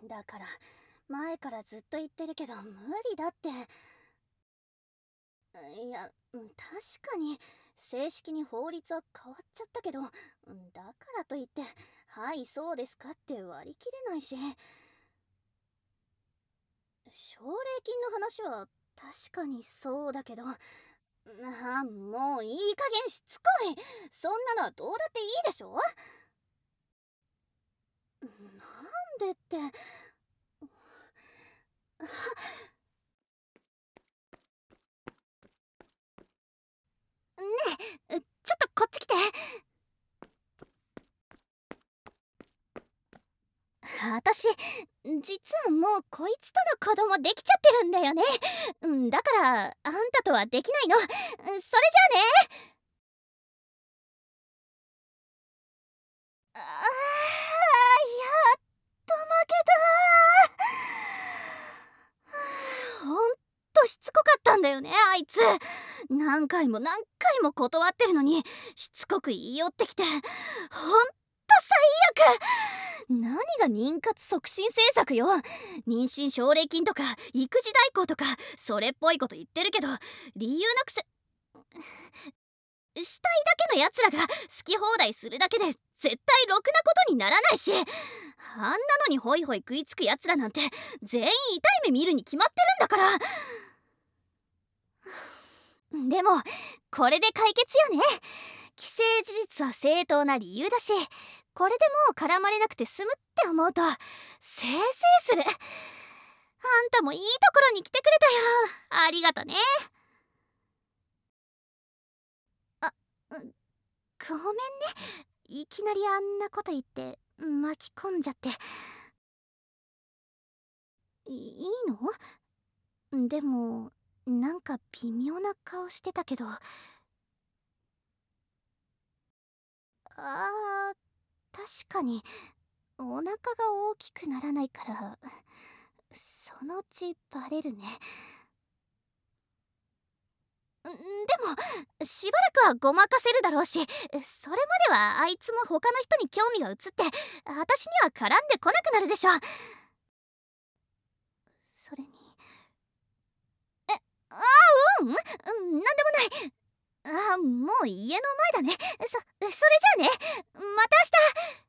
だから前からずっと言ってるけど無理だって。いや、確かに正式に法律は変わっちゃったけど、だからといって「はいそうですか」って割り切れないし。奨励金の話は確かにそうだけど、もういい加減しつこい。そんなのはどうだっていいでしょ。なんでって。ねえ、ちょっとこっち来て。私実はもうこいつとの子供できちゃってるんだよね。だからあんたとはできないの。それじゃあね。やっと負けた。ほんとしつこかったんだよねあいつ。何回も何回も断ってるのにしつこく言い寄ってきて、ほんと最悪。何が妊活促進政策よ。妊娠奨励金とか育児代行とかそれっぽいこと言ってるけど、理由なくしたいだけのやつらが好き放題するだけで絶対ろくなことにならないし、あんなのにホイホイ食いつくやつらなんて全員痛い目見るに決まってるんだから。でもこれで解決よね。既成事実は正当な理由だし、これでもう絡まれなくて済むって思うとせいせいする。あんたもいいところに来てくれたよ。ありがとね。あ、ごめんね。いきなりあんなこと言って巻き込んじゃって。いいの？でもなんか微妙な顔してたけど。確かにお腹が大きくならないからそのうちバレるね。でもしばらくはごまかせるだろうし、それまではあいつも他の人に興味が移って私には絡んでこなくなるでしょ。それにあなんでもない。もう家の前だね。それじゃあね。また明日。